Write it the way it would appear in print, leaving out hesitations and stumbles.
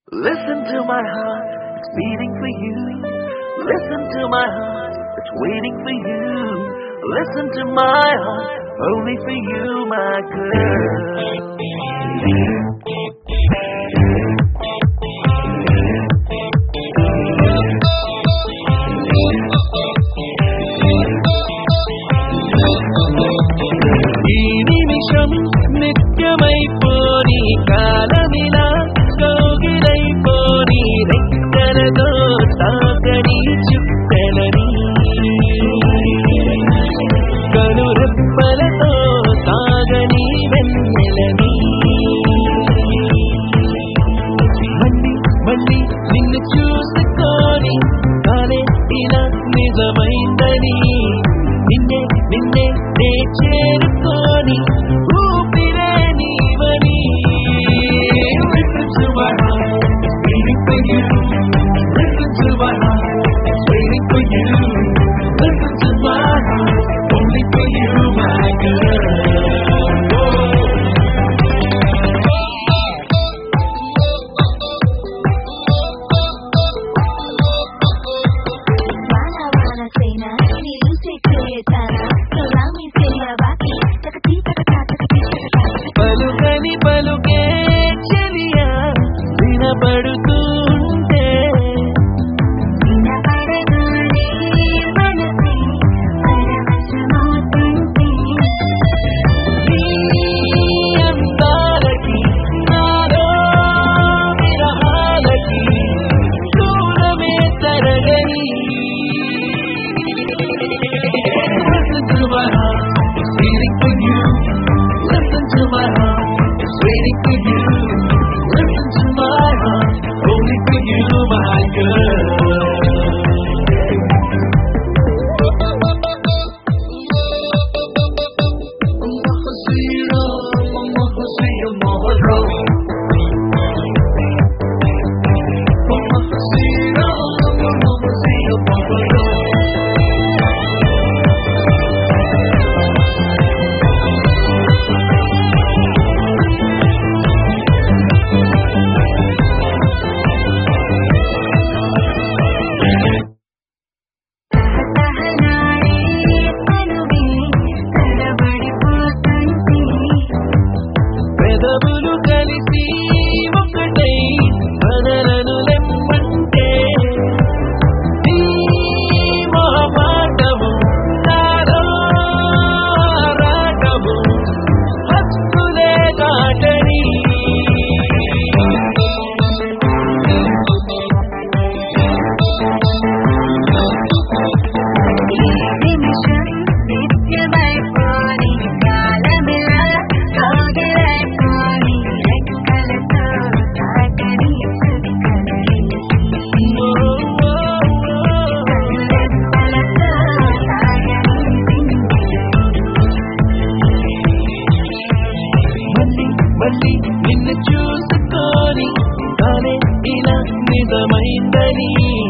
Listen to my heart, it's beating for you. Listen to my heart, it's waiting for you. Listen to my heart, only for you, my girl. ఈ నిమిషం నిత్యమైపోని కాలమిలా కౌగిలైపోని రెక్కలతో తాకని చుక్కలని కనురెప్పలతో తాగని వెన్నెలని మళ్ళీ మళ్ళీ నిన్ను చూసుకొని కాలే ఇలా నిజమైందని నిన్నే నిన్నే నే చేరుకొని ఊపిరే నీవని. Listen to my heart, it's beating for you. Listen to my heart, it's waiting for you. Listen to my heart, only for you, my girl. పలుకని పలుకే చెలియా వినపడుతుంటే అందాలకి నాలో విరహాలకి దూరమే తరగని. Listen to my heart, it's beating for you. Listen to my heart, it's waiting for you. Listen to my heart, only for you, my girl. పెదవులు కలిసి ఒకటై బదలను లెమ్మంటే ఈ మొహమాటము నాలో ఆరాటము హక్కులే దాటని. మళ్ళీ నిన్ను చూసుకొని కాలే ఇలా నిజమైందని